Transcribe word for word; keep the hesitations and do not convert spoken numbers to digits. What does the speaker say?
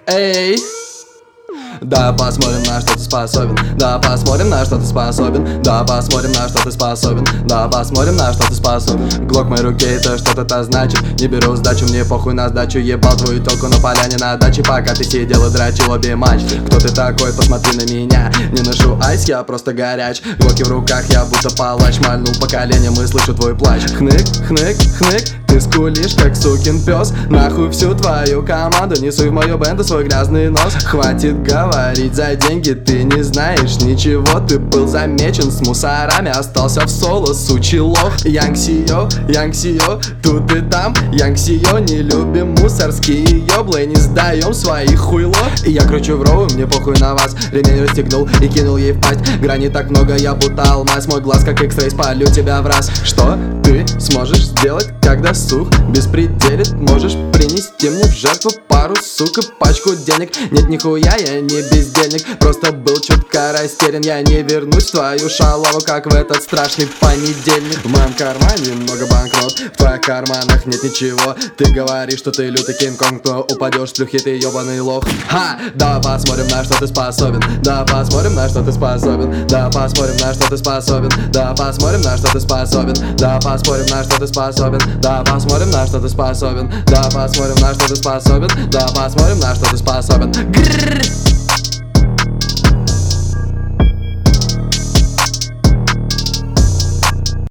Эй! Да, посмотрим, на что ты способен. Да, посмотрим, на что ты способен. Да, посмотрим, на что ты способен. Да, посмотрим, на что ты способен. Глок в моей руке, это что-то значит. Не беру сдачу, мне похуй на сдачу. Ебал твою телку на поляне на даче, пока ты сидел и дрочил обе матч. Кто ты такой, посмотри на меня. Не ношу айс, я просто горяч. Глоки в руках, я будто палач. Мальнул поколением и слышу твой плач. Хнык, хнык, хнык, ты скулишь, как сукин пес. Нахуй всю твою команду, несу в мою бенду свой грязный нос. Хватит говорить за деньги, ты не знаешь ничего. Ты был замечен с мусорами, остался в соло, сучий лох. Янгсио, Янгсио, тут и там. Янгсио, не любим мусорские ёблы, не сдаем свои хуйло. И я кручу в роу, мне похуй на вас. Ремень расстегнул и кинул ей в пасть. Грани так много, я будто алмаз. Мой глаз как X-Ray, спалю тебя в раз. Что ты сможешь сделать, когда сух беспределит? Можешь принести мне в жертву пару, сука, пачку денег? Нет, нихуя, я не бездельник, просто был чутка растерян. Я не вернусь в твою шалаву, как в этот страшный понедельник. В моем кармане много банкнот, в твоих карманах нет ничего. Ты говоришь, что ты лютый Кинг-Конг, но упадешь в плюхи, ты ебаный лох. Ха! Да, посмотрим, на что ты способен. Да, посмотрим, на что ты способен. Да, посмотрим, на что ты способен. Да, посмотрим, на что ты способен. Да, посмотрим, на что ты способен. Да, посмотрим, на что ты способен. Да, посмотрим, на что ты способен. Да, посмотрим, на что ты способен. Грррр!